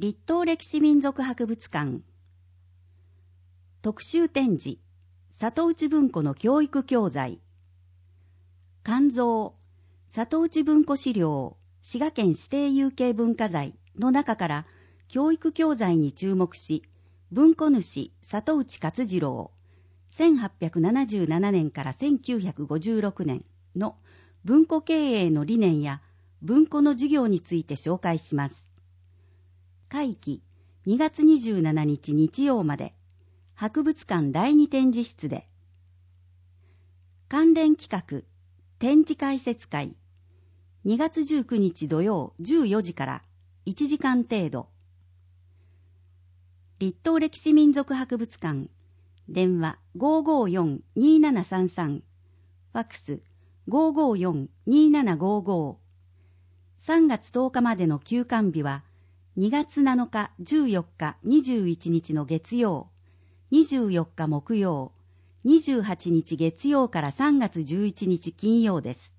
立東歴史民族博物館特集展示瀬戸内文庫の教育教材館蔵瀬戸内文庫資料滋賀県指定有形文化財の中から教育教材に注目し文庫主瀬戸内勝次郎1877年から1956年の文庫経営の理念や文庫の授業について紹介します。会期2月27日日曜まで博物館第2展示室で関連企画展示解説会2月19日土曜14時から1時間程度立東歴史民族博物館電話 554-2733 ファックス 554-2755 3月10日までの休館日は2月7日、14日、21日の月曜、24日木曜、28日月曜から3月11日金曜です。